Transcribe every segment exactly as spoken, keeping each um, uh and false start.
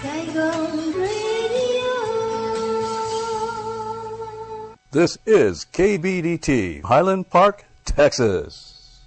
Saigon Radio. This is K B D T, Highland Park, Texas.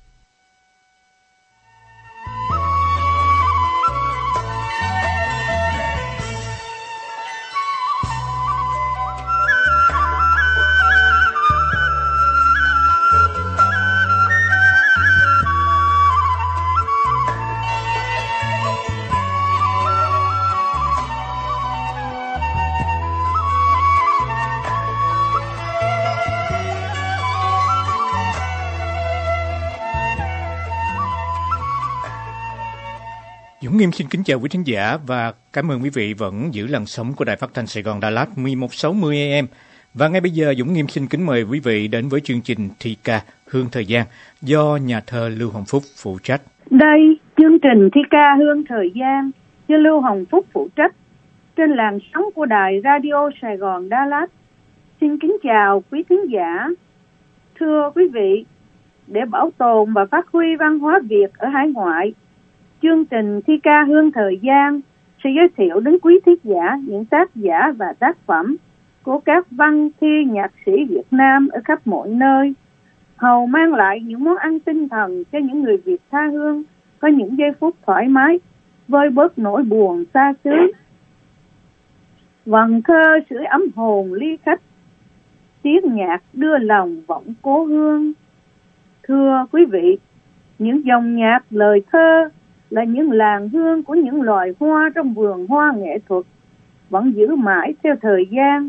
Dũng Nghiêm xin kính chào quý thính giả và cảm ơn quý vị vẫn giữ làn sóng của Đài Phát thanh Sài Gòn Đà Lạt mười một sáu mươi A M. Và ngay bây giờ Dũng Nghiêm xin kính mời quý vị đến với chương trình thi ca Hương Thời Gian do nhà thơ Lưu Hồng Phúc phụ trách. Đây, chương trình thi ca Hương Thời Gian do Lưu Hồng Phúc phụ trách trên làn sóng của Đài Radio Sài Gòn Đà Lạt. Xin kính chào quý thính giả. Thưa quý vị, để bảo tồn và phát huy văn hóa Việt ở hải ngoại, chương trình thi ca Hương Thời Gian sẽ giới thiệu đến quý thính giả những tác giả và tác phẩm của các văn thi nhạc sĩ Việt Nam ở khắp mọi nơi, hầu mang lại những món ăn tinh thần cho những người Việt tha hương có những giây phút thoải mái, vơi bớt nỗi buồn xa xứ. Vần thơ sưởi ấm hồn ly khách, tiếng nhạc đưa lòng vọng cố hương. Thưa quý vị, những dòng nhạc lời thơ là những làn hương của những loài hoa trong vườn hoa nghệ thuật, vẫn giữ mãi theo thời gian.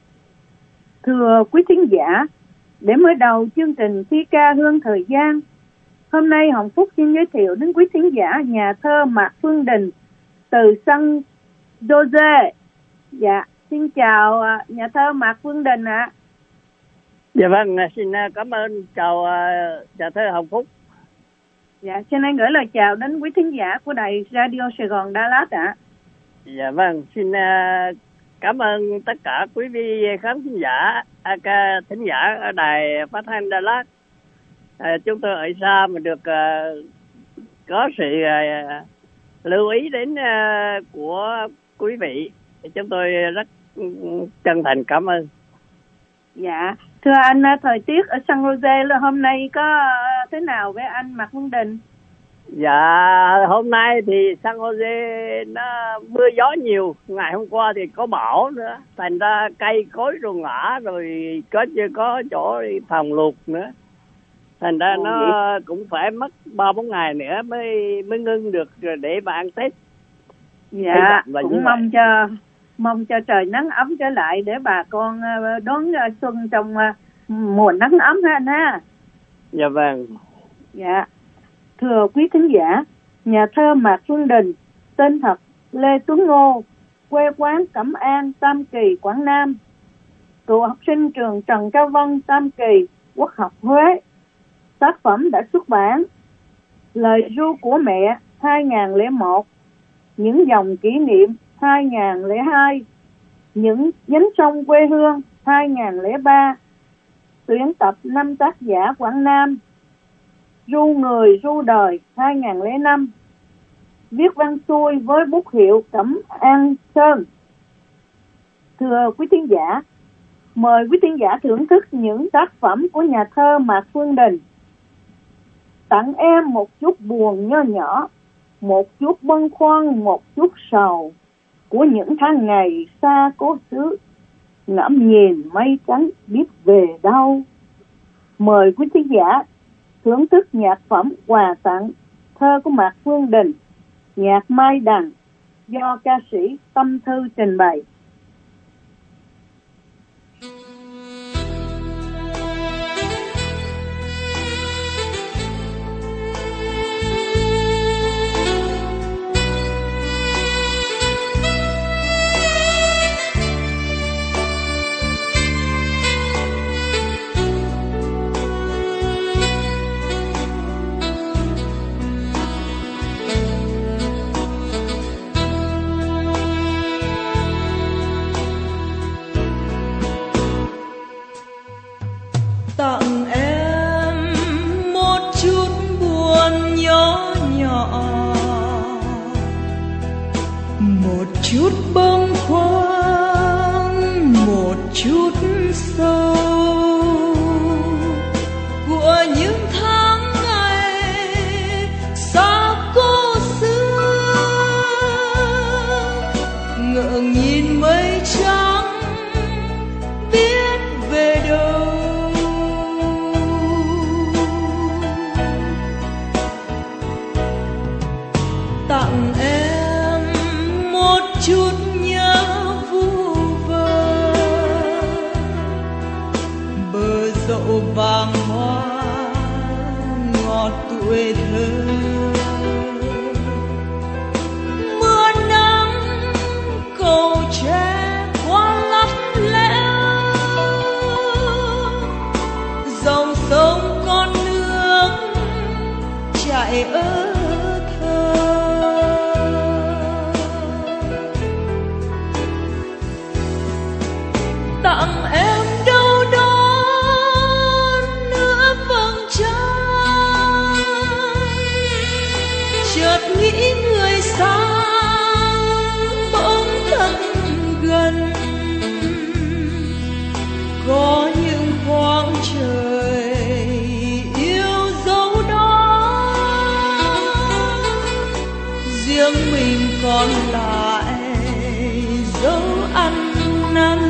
Thưa quý thính giả, để mở đầu chương trình thi ca Hương Thời Gian, hôm nay Hồng Phúc xin giới thiệu đến quý thính giả nhà thơ Mạc Phương Đình từ San Jose. Dạ, xin chào nhà thơ Mạc Phương Đình ạ. À. Dạ vâng, xin cảm ơn, chào nhà thơ Hồng Phúc. Dạ, xin anh gửi lời chào đến quý thính giả của Đài Radio Sài Gòn Đà Lạt ạ. À. Dạ vâng, xin uh, cảm ơn tất cả quý vị khán thính giả, uh, thính giả ở Đài Phát thanh Đà Lạt. Uh, chúng tôi ở xa mà được uh, có sự uh, lưu ý đến uh, của quý vị. Chúng tôi rất chân thành cảm ơn. Dạ, thưa anh, thời tiết ở San Jose là hôm nay có thế nào với anh Mạc Phương Đình? Dạ, hôm nay thì San Jose nó mưa gió nhiều, ngày hôm qua thì có bão nữa, thành ra cây cối rồi ngã, rồi có chưa có chỗ phòng lụt nữa, thành ra Ồ, nó vậy? Cũng phải mất ba bốn ngày nữa mới mới ngưng được để mà ăn Tết. Dạ, cũng mong cho mong cho trời nắng ấm trở lại để bà con đón xuân trong mùa nắng ấm ha anh ha. Dạ vâng. Dạ, thưa quý thính giả, nhà thơ Mạc Phương Đình, tên thật Lê Tuấn Ngô, quê quán Cẩm An, Tam Kỳ, Quảng Nam, cựu học sinh trường Trần Cao Vân, Tam Kỳ, Quốc học Huế. Tác phẩm đã xuất bản: Lời ru của mẹ hai không không một, Những dòng kỷ niệm hai không không hai, Những nhánh sông quê hương hai không không ba, tuyển tập năm tác giả Quảng Nam, Ru người ru đời hai không không năm, viết văn xuôi với bút hiệu Cẩm An Sơn. Thưa quý thính giả, mời quý thính giả thưởng thức những tác phẩm của nhà thơ Mạc Phương Đình. Tặng em một chút buồn nho nhỏ, một chút bâng khuâng, một chút sầu của những tháng ngày xa cố xứ, ngẫm nhìn mây trắng biết về đâu. Mời quý thính giả thưởng thức nhạc phẩm Quà Tặng, thơ của Mạc Phương Đình, nhạc Mai Đằng do ca sĩ Tâm Thư trình bày. một chút bâng khuâng, một chút sâu của những tháng ngày xa cô xưa, ngượng nhìn mây trắng biết về đâu. Tặng em một chút nhớ vu vơ, bờ dậu vàng hoa ngọt tuổi thơ. Mưa nắng cầu tre qua lắt léo, dòng sông con nước chảy ơi. Tặng em đâu đó nữa vầng trăng, chợt nghĩ người xa bỗng thật gần, có những khoảng trời yêu dấu đó, riêng mình còn lại dấu ăn năn.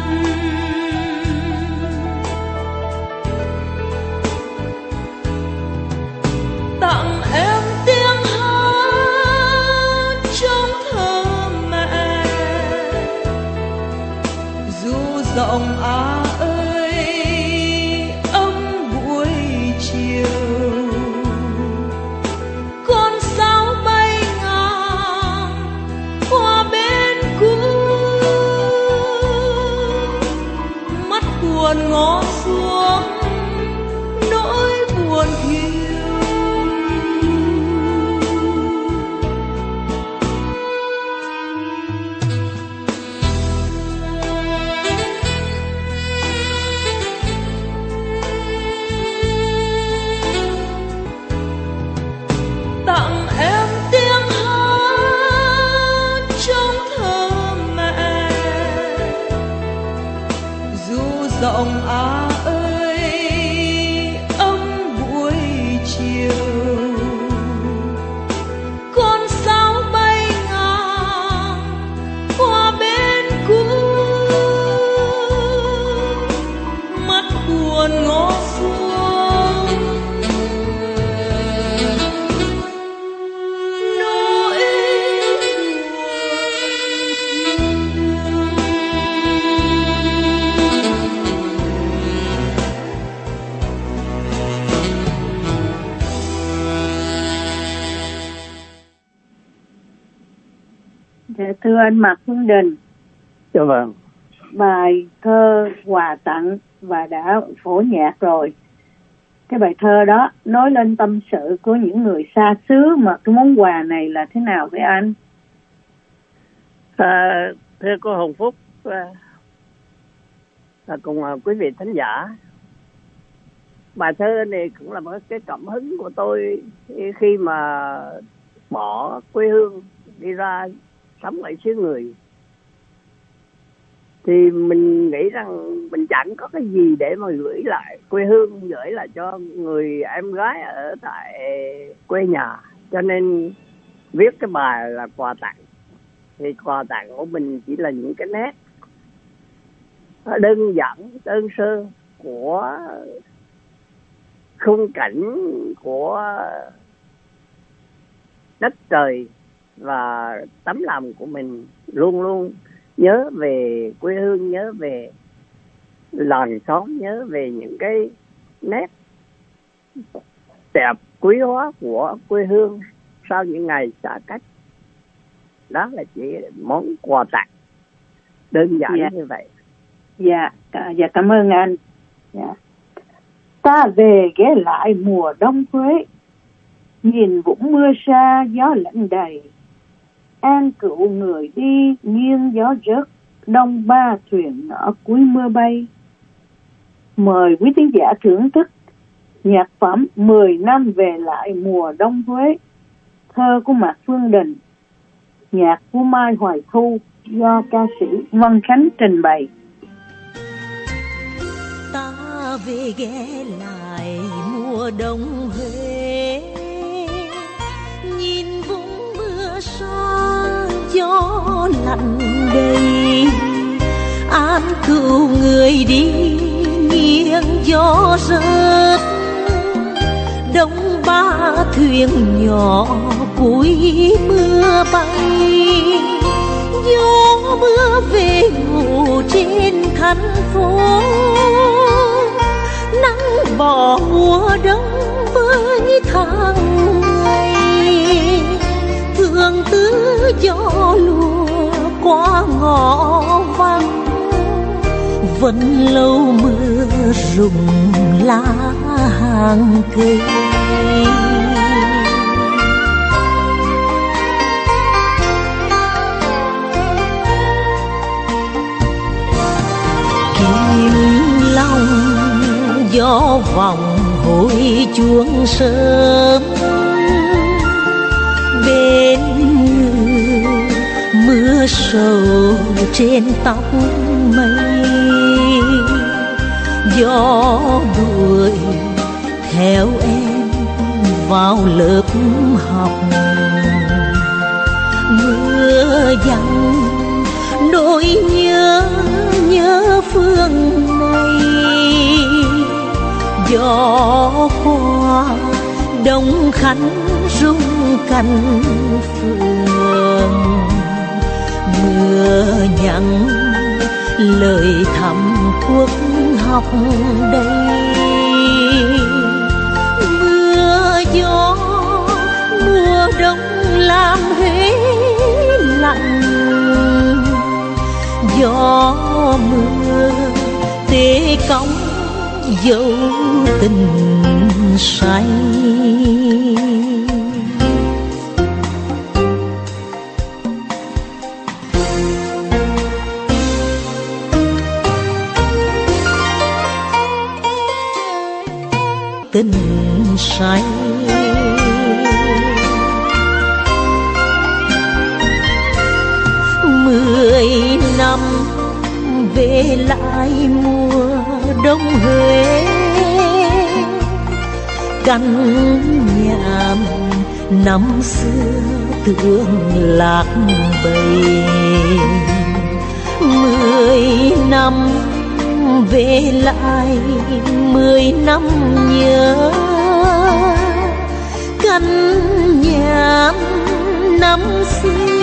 Tặng em tiếng hát trong thơ mẹ, dù rộng Á ơi ấm buổi chiều, con sáo bay ngang qua bên cũ, mắt buồn ngó xuống nỗi buồn thiêu. Tặng em tiếng hát trong thơ mẹ, dù rộng Á ơi ấm buổi chiều, con sáo bay ngang qua bên cũ, mắt buồn ngó xuống Thưa anh Mạc Xuân Đình. Dạ vâng. Bài thơ Quà Tặng và đã phổ nhạc rồi. Cái bài thơ đó nói lên tâm sự của những người xa xứ, mà cái món quà này là thế nào với anh? À, thưa cô Hồng Phúc à, cùng à, quý vị thính giả, bài thơ này cũng là một cái cảm hứng của tôi khi mà bỏ quê hương đi ra sống ở xứ người. Thì mình nghĩ rằng mình chẳng có cái gì để mà gửi lại quê hương, gửi lại cho người em gái ở tại quê nhà, cho nên viết cái bài là quà tặng. Thì quà tặng của mình chỉ là những cái nét đơn giản, đơn sơ của khung cảnh của đất trời và tấm lòng của mình, luôn luôn nhớ về quê hương, nhớ về làng xóm, nhớ về những cái nét đẹp quý hóa của quê hương sau những ngày xa cách. Đó là chỉ món quà tặng đơn giản yeah. như vậy. Dạ, dạ cảm ơn anh. Dạ. Ta về ghé lại mùa đông Huế, nhìn vũng mưa xa gió lạnh đầy, an cựu người đi nghiêng gió rớt, đông ba thuyền nhỏ cuối mưa bay. Mời quý thính giả thưởng thức nhạc phẩm mười năm về lại mùa đông Huế, thơ của Mạc Phương Đình, nhạc của Mai Hoài Thu do ca sĩ Vân Khánh trình bày. Ta về ghé lại mùa đông Huế, nhìn vùng mưa xa gió lạnh đầy, an cửu người đi nghiêng gió rớt, đông ba thuyền nhỏ cuối mưa bay, gió mưa về ngủ trên thành phố, nắng bỏ mùa đông với tháng ngày, thương tứ gió lùa qua ngõ vắng, vẫn lâu mưa rụng lá hàng cây. Kim long gió vòng hồi chuông sớm, bên người mưa sầu trên tóc mây, gió đuổi theo em vào lớp học, mưa dằn nỗi nhớ nhớ phương này, gió qua Đông Khánh rung cành phượng, mưa nhắn lời thầm quốc học đây, mưa gió mùa đông làm Huế lạnh, gió mưa tê cong dấu tình say. Tình say mười năm về lại mùa đông Huế, căn nhà năm xưa tưởng lạc bầy, mười năm về lại mười năm nhớ, căn nhà năm xưa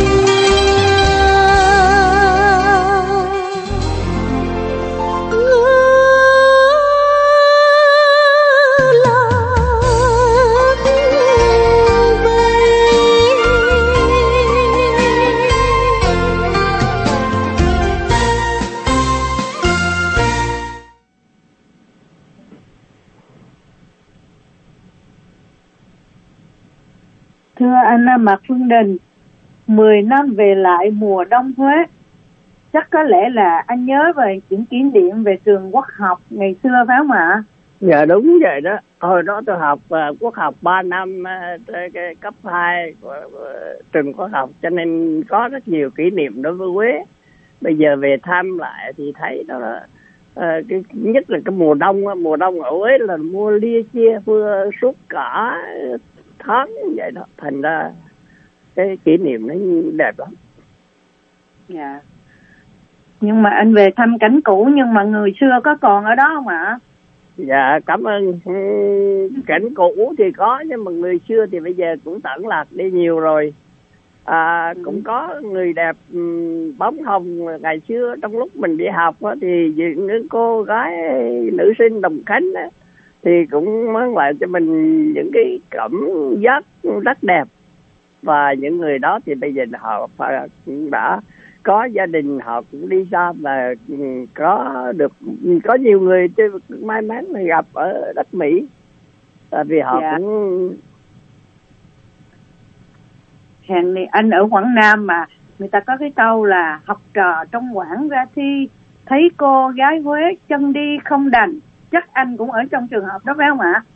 Thưa anh Mạc Phương Đình, mười năm về lại mùa đông Huế, chắc có lẽ là anh nhớ về những kỷ niệm về trường quốc học ngày xưa phải không ạ? Dạ đúng vậy đó. Hồi đó tôi học uh, quốc học ba năm, uh, cái cấp hai của uh, trường quốc học, cho nên có rất nhiều kỷ niệm đối với Huế. Bây giờ về thăm lại thì thấy đó là uh, cái, nhất là cái mùa đông, mùa đông ở Huế là mua lia chia vừa suốt cả tháng vậy đó, thành ra cái kỷ niệm nó đẹp lắm. Dạ. Nhưng mà anh về thăm cảnh cũ, nhưng mà người xưa có còn ở đó không ạ? Dạ cảm ơn. Cảnh cũ thì có, nhưng mà người xưa thì bây giờ cũng tản lạc đi nhiều rồi. À, ừ. Cũng có người đẹp bóng hồng ngày xưa trong lúc mình đi học đó, thì những cô gái nữ sinh Đồng Khánh đó, thì cũng mang lại cho mình những cái cảm giác rất đẹp. Và những người đó thì bây giờ họ đã có gia đình, họ cũng đi xa và có được có nhiều người may mắn gặp ở đất Mỹ, tại vì họ dạ. cũng hèn này anh ở Quảng Nam mà người ta có cái câu là học trò trong Quảng ra thi, thấy cô gái Huế chân đi không đành, chắc anh cũng ở trong trường hợp đó phải không ạ?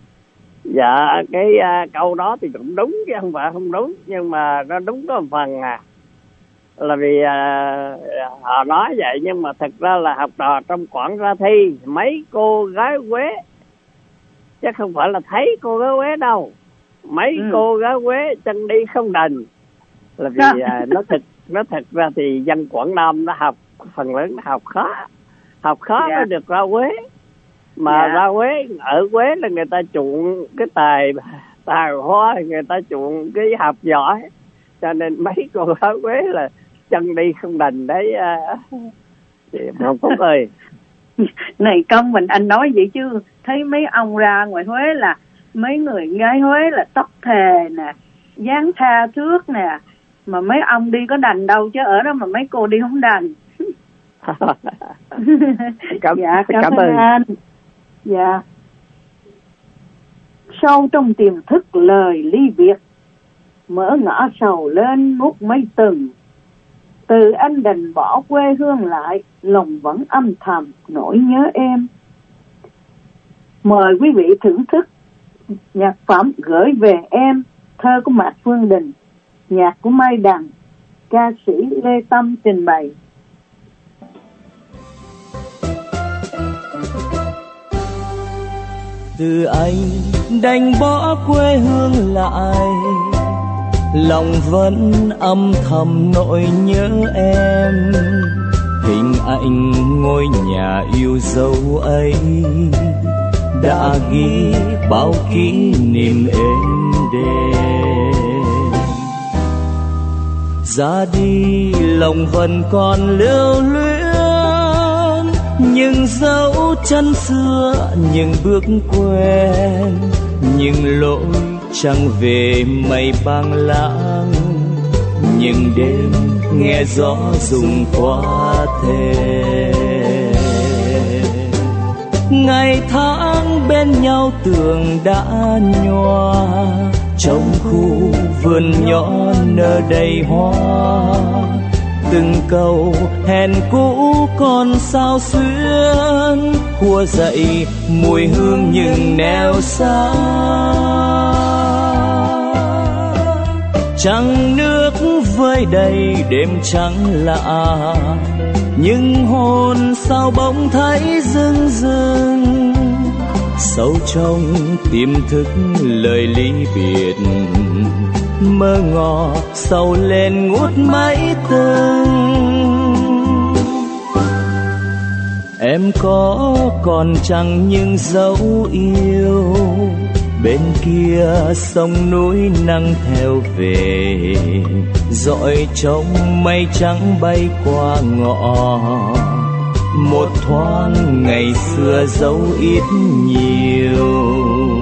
Dạ cái uh, câu đó thì cũng đúng chứ không phải không đúng, nhưng mà nó đúng có một phần à. là vì à, họ nói vậy, nhưng mà thực ra là học trò trong quãng ra thi mấy cô gái Huế, chứ không phải là thấy cô gái Huế đâu. Mấy ừ. cô gái Huế chân đi không đành, là vì à, nó thực nó thực ra thì dân Quảng Nam nó học phần lớn nó học khó, học khó yeah. mới được ra Huế. Mà yeah. ra Huế, ở Huế là người ta chuộng cái tài tài hoa, người ta chuộng cái học giỏi, cho nên mấy cô gái Huế là chân đi không đành đấy. Hồng Phúc ơi. Này công mình anh nói vậy chứ thấy mấy ông ra ngoài Huế là mấy người gái Huế là tóc thề nè, dáng tha thước nè, mà mấy ông đi có đành đâu, chứ ở đó mà mấy cô đi không đành. cảm, dạ cảm, cảm ơn anh. Dạ. Sâu trong tiềm thức lời ly biệt, mở ngõ sầu lên ngút mấy từng. Từ anh đành bỏ quê hương lại, lòng vẫn âm thầm nỗi nhớ em. Mời quý vị thưởng thức nhạc phẩm Gửi Về Em, thơ của Mạc Phương Đình, nhạc của Mai Đằng, ca sĩ Lê Tâm trình bày. Từ anh đành bỏ quê hương lại, lòng vẫn âm thầm nỗi nhớ em. Hình ảnh ngôi nhà yêu dấu ấy đã ghi bao kỷ niệm êm đềm. Ra đi lòng vẫn còn lưu luyến những dấu chân xưa, những bước quen, những lối chẳng về mây băng lãng, những đêm nghe gió rung qua thềm. Ngày tháng bên nhau tường đã nhòa, trong khu vườn nhỏ nở đầy hoa. Từng câu hẹn cũ còn sao xuyến, khua dậy mùi hương những nẻo xa. Trăng nước vơi đầy đêm trắng lạ, nhưng hồn sao bỗng thấy rưng rưng. Sâu trong tiềm thức lời ly biệt, mơ ngỏ sầu lên ngút mấy tầng. Em có còn chẳng những dấu yêu, bên kia sông núi nắng theo về, dọi trong mây trắng bay qua ngõ. Một thoáng ngày xưa dấu ít nhiều.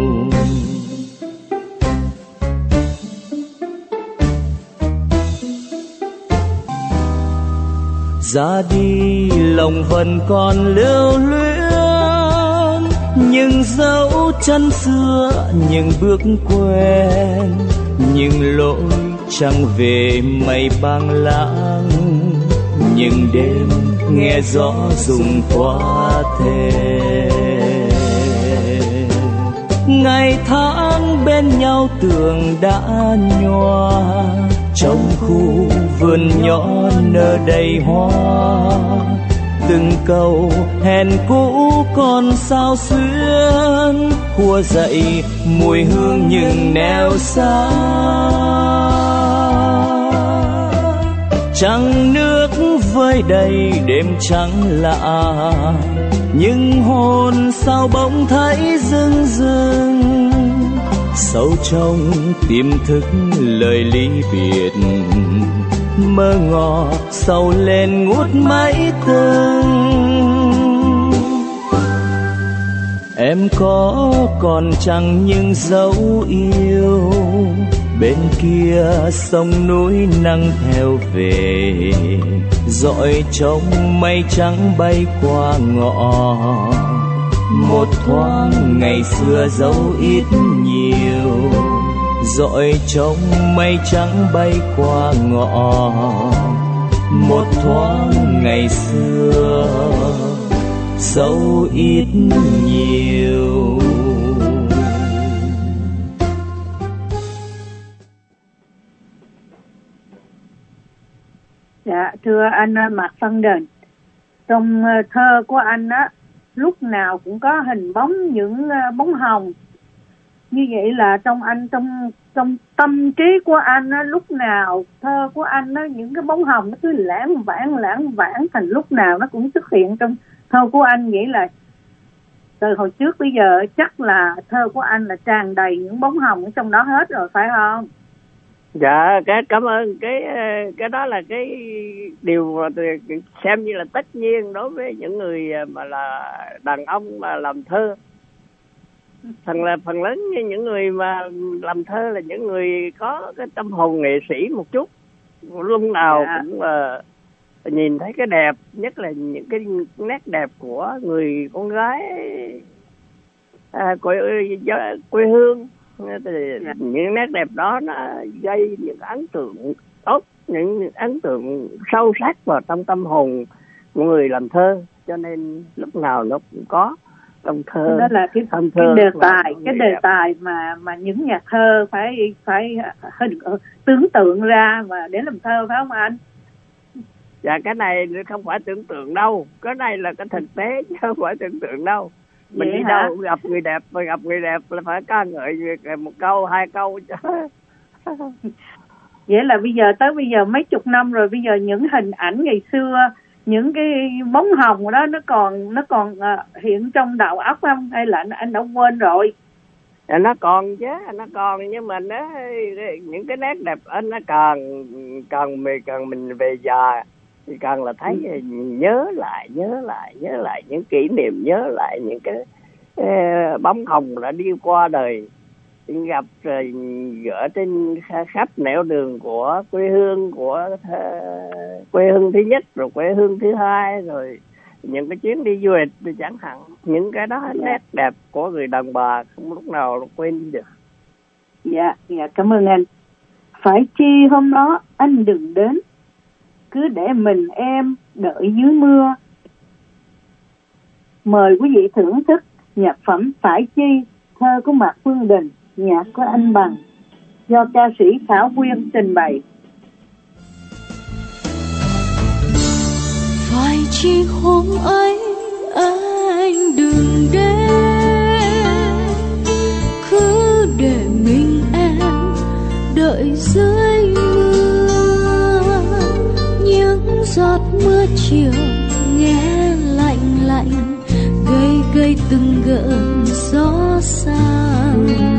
Ra đi lòng vẫn còn lưu luyến những dấu chân xưa, những bước quen, những lối chẳng về mây băng lãng, những đêm nghe gió rung qua thềm. Ngày tháng bên nhau tường đã nhòa, trong khu vườn nhỏ nở đầy hoa. Từng câu hẹn cũ còn sao xuyến, khua dậy mùi hương những nẻo xa. Trăng nước vơi đầy đêm trắng lạ, nhưng hồn sao bỗng thấy rưng rưng. Sâu trong tiềm thức lời ly biệt, mơ ngỏ sầu lên ngút mấy tầng. Em có còn chẳng những dấu yêu, bên kia sông núi nắng theo về, dọi trong mây trắng bay qua ngõ. Một thoáng ngày xưa dấu ít nhiều, dọi trong mây trắng bay qua ngõ. Một thoáng ngày xưa dấu ít nhiều. Dạ thưa anh Mạc Văn Đền, trong thơ của anh á lúc nào cũng có hình bóng những bóng hồng. Như vậy là trong anh trong trong tâm trí của anh á, lúc nào thơ của anh á, những cái bóng hồng nó cứ lãng vãng lãng vãng, thành lúc nào nó cũng xuất hiện trong thơ của anh. Vậy là từ hồi trước bây giờ chắc là thơ của anh là tràn đầy những bóng hồng ở trong đó hết rồi, phải không? Dạ, cái cảm ơn. Cái cái đó là cái điều xem như là tất nhiên đối với những người mà là đàn ông mà làm thơ. Phần là phần lớn như những người mà làm thơ là những người có cái tâm hồn nghệ sĩ một chút, lúc nào dạ. cũng là uh, nhìn thấy cái đẹp, nhất là những cái nét đẹp của người con gái à, quê, quê hương. Thì dạ. những nét đẹp đó nó gây những ấn tượng tốt, những ấn tượng sâu sắc vào trong tâm hồn của người làm thơ, cho nên lúc nào nó cũng có trong thơ. Đó là cái, cái đề tài, cái đề tài mà mà những nhà thơ phải phải hình tưởng tượng ra mà để làm thơ, phải không anh? Dạ, cái này không phải tưởng tượng đâu, cái này là cái thực tế chứ không phải tưởng tượng đâu. Mình vậy đi hả? Đâu gặp người đẹp, mà gặp người đẹp là phải ca ngợi một câu hai câu chứ. Vậy là bây giờ tới bây giờ mấy chục năm rồi, bây giờ những hình ảnh ngày xưa, những cái bóng hồng đó nó còn nó còn uh, hiện trong đầu óc không, hay là anh, anh đã quên rồi? À, nó còn chứ, nó còn, nhưng mà nó những cái nét đẹp anh nó càng càng mình càng mình về già thì càng là thấy ừ. nhớ lại nhớ lại nhớ lại những kỷ niệm, nhớ lại những cái uh, bóng hồng đã đi qua đời, gặp rồi ở trên khắp nẻo đường của quê hương, của uh, quê hương thứ nhất, rồi quê hương thứ hai, rồi những cái chuyến đi du lịch thì chẳng hạn, những cái đó dạ. nét đẹp của người đàn bà không lúc nào quên đi được. Dạ, dạ cảm ơn anh. Phải chi hôm đó anh đừng đến, cứ để mình em đợi dưới mưa. Mời quý vị thưởng thức nhạc phẩm Phải chi, thơ của Mạc Phương Đình, nhạc của anh Bằng, do ca sĩ Thảo Quyên trình bày. Phải chi hôm ấy anh đừng đến, cứ để mình em đợi dưới mưa. Những giọt mưa chiều nghe lạnh lạnh, gây gây từng gợn gió xa.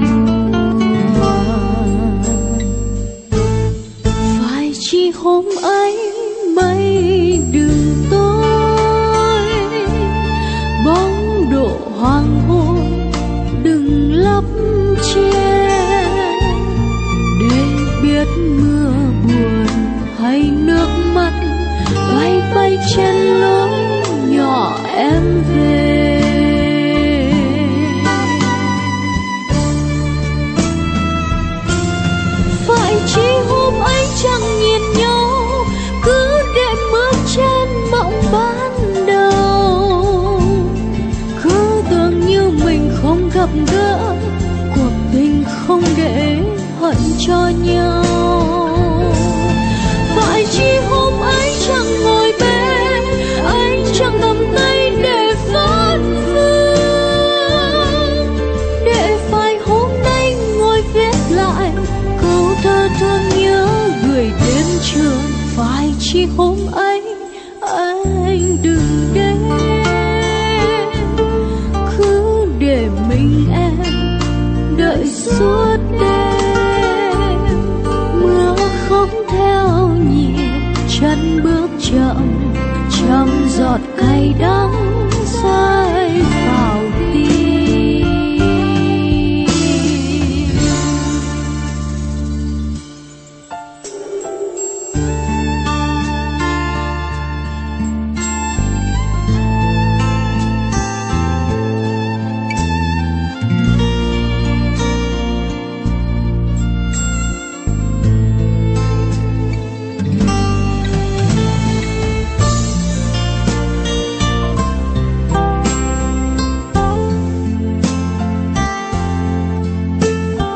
Phải chi hôm ấy mây đừng tối, bóng độ hoàng hôn đừng lấp che, để biết mưa buồn hay nước mắt bay bay trên lối nhỏ em về. Phải chi hôm ấy chẳng nhìn nhau, cứ để bước trên mộng ban đầu, cứ tưởng như mình không gặp gỡ, cuộc tình không để hận cho nhau. Phải chi hôm ấy chẳng ngồi bên, anh chẳng cầm tay để phát phương, để phải hôm nay ngồi viết lại câu thơ thương nhớ gửi đến trường. Phải chi hôm ấy anh đừng đến, cứ để mình em đợi suốt đêm. Mưa không theo nhịp chân bước chậm, trăm giọt cay đắng rơi vào tim.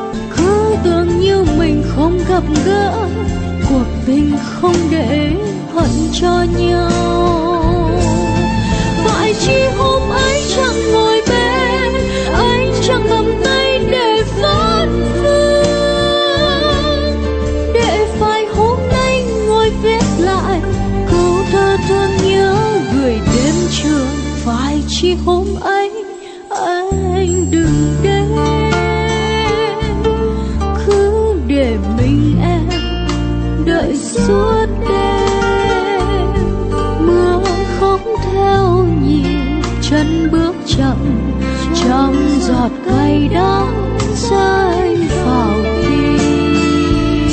Gặp gỡ, cuộc tình không để phận cho nhau. Phải chi hôm ấy chẳng ngồi bên, anh chẳng cầm tay để phát phương, để phải hôm nay ngồi viết lại câu thơ thương nhớ gửi đêm trường. Phải chi hôm ấy anh đừng đến, cứ để mình em đợi suốt đêm. Mưa không theo nhịp chân bước chậm, trong giọt cay đắng rơi vào tim.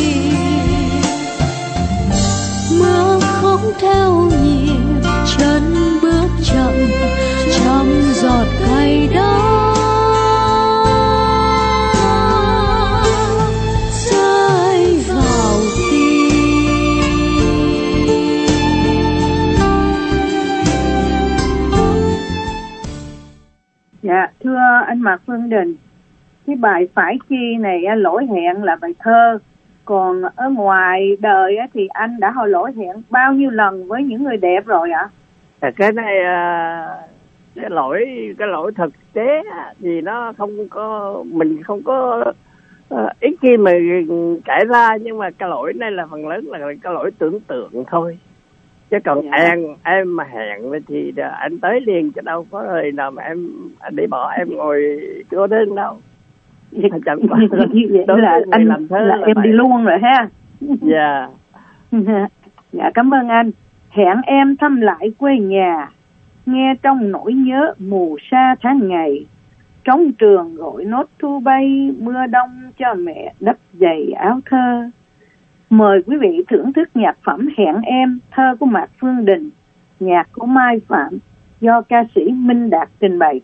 Mưa không theo nhịp chân bước chậm, trong giọt cay đắng rơi vào tim. Dạ, thưa anh Mạc Phương Đình, cái bài Phải Chi này lỗi hẹn là bài thơ. Còn ở ngoài đời thì anh đã hồi lỗi hẹn bao nhiêu lần với những người đẹp rồi ạ? À, cái này cái lỗi cái lỗi thực tế thì nó không có, mình không có uh, ít khi mà cãi ra, nhưng mà cái lỗi này là phần lớn là cái lỗi tưởng tượng thôi. Chứ còn dạ. em em mà hẹn thì anh tới liền, chứ đâu có lời nào mà em để bỏ em ngồi cô đơn đâu. Chẳng phải đó là anh làm thơ là, là em vậy. Đi luôn rồi ha. Dạ. Dạ, cảm ơn anh. Hẹn em thăm lại quê nhà, nghe trong nỗi nhớ mù sa tháng ngày. Trống trường gọi nốt thu bay, mưa đông cho mẹ đắp giày áo thơ. Mời quý vị thưởng thức nhạc phẩm Hẹn Em, thơ của Mạc Phương Đình, nhạc của Mai Phạm, do ca sĩ Minh Đạt trình bày.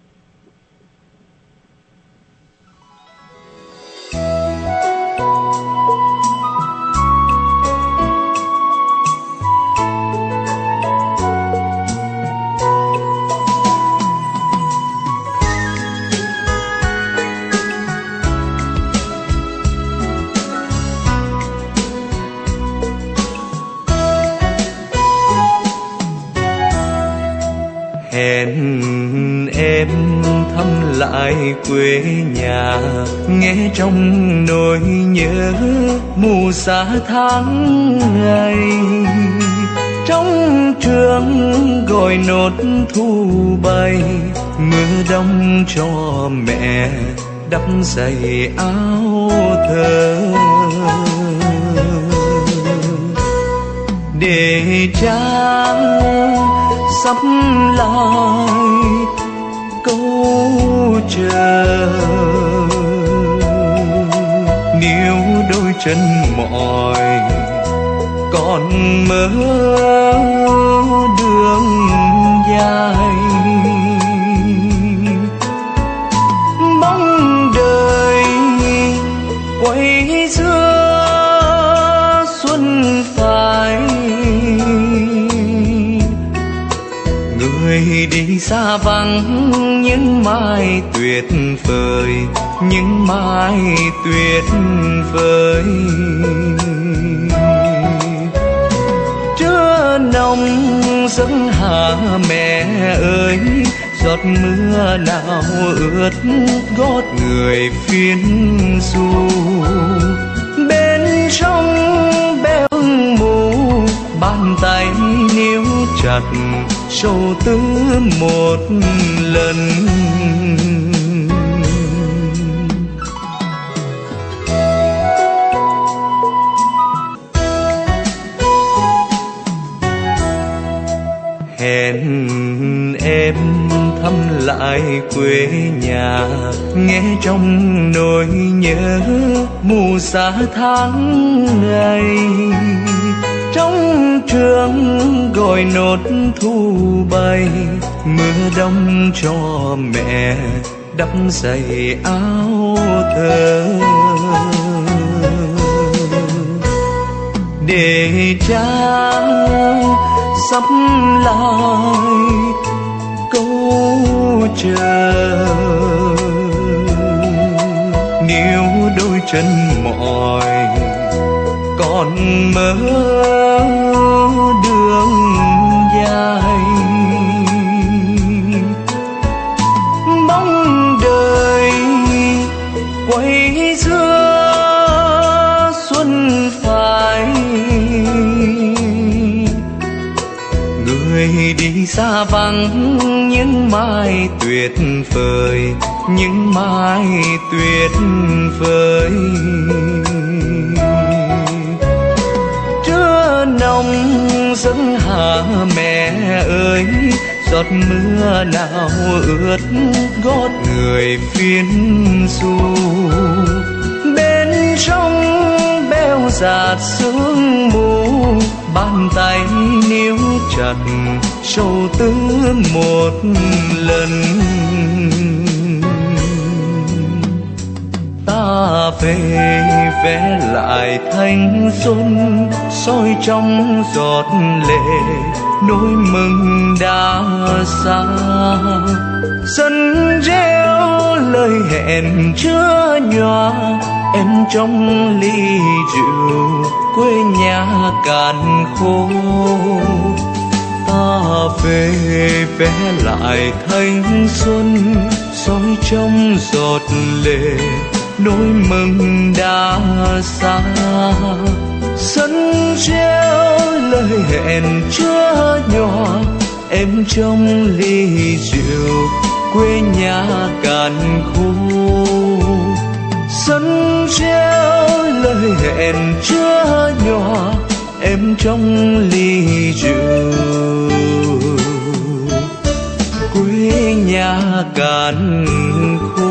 Hẹn em thăm lại quê nhà, nghe trong nỗi nhớ mù sa tháng ngày. Trong trường gọi nốt thu bay, mưa đông cho mẹ đắp giày áo thơ. Để cha sắp lại câu chờ, níu đôi chân mỏi còn mơ đường dài. Bóng đời quay xưa xuân phai, người đi xa vắng những mai tuyệt vời, những mai tuyệt vời. Trưa nồng giấc hạ mẹ ơi, giọt mưa nào ướt gót người phiến du. Bên trong béo mù bàn tay níu chặt sâu tứ một lần. Hẹn em thăm lại quê nhà, nghe trong nỗi nhớ mù sa tháng ngày. Trong trường gọi nốt thu bay, mưa đông cho mẹ đắp giày áo thơ. Để cha sắp lại câu chờ, níu đôi chân mỏi còn mơ đường người đi xa vắng những mai tuyệt vời, những mai tuyệt vời. Trưa nồng dâng hạ mẹ ơi, giọt mưa nào ướt gót người phiến du. Bên trong beo dạt sương mù, bàn tay níu chặt sầu tư một lần. Ta về vẽ lại thanh xuân, soi trong giọt lệ nỗi mừng đã xa. Sân reo lời hẹn chưa nhòa, em trong ly rượu quê nhà cạn khô. Ta về vẽ lại thanh xuân, soi trong giọt lệ nỗi mừng đã xa. Sân treo lời hẹn chưa nhòa, em trong ly rượu quê nhà cạn khô. Sân treo lời hẹn chưa nhòa, em trong ly rượu quê nhà cạn khô.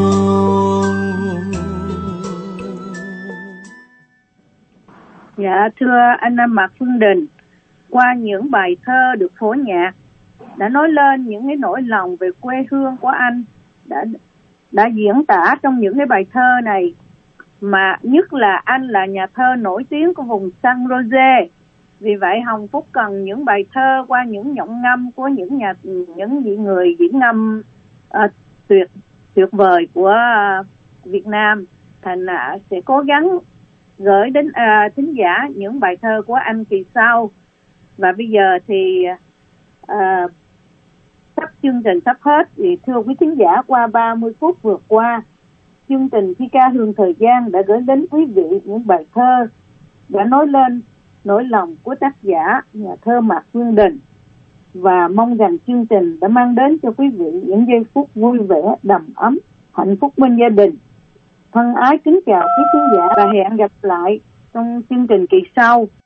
Dạ thưa anh Mạc Phương Đình, qua những bài thơ được phổ nhạc đã nói lên những cái nỗi lòng về quê hương của anh, đã đã diễn tả trong những cái bài thơ này, mà nhất là anh là nhà thơ nổi tiếng của vùng San Jose. Vì vậy Hồng Phúc cần những bài thơ qua những giọng ngâm của những nhà những vị người diễn ngâm uh, tuyệt tuyệt vời của uh, Việt Nam. Thành uh, sẽ cố gắng gửi đến uh, thính giả những bài thơ của anh kỳ sau. Và bây giờ thì uh, sắp chương trình sắp hết, thì thưa quý thính giả, qua ba mươi phút vừa qua, chương trình Thi ca Hương Thời Gian đã gửi đến quý vị những bài thơ đã nói lên nỗi lòng của tác giả nhà thơ Mạc Phương Đình, và mong rằng chương trình đã mang đến cho quý vị những giây phút vui vẻ, đầm ấm, hạnh phúc bên gia đình. Thân ái kính chào quý khán giả và hẹn gặp lại trong chương trình kỳ sau.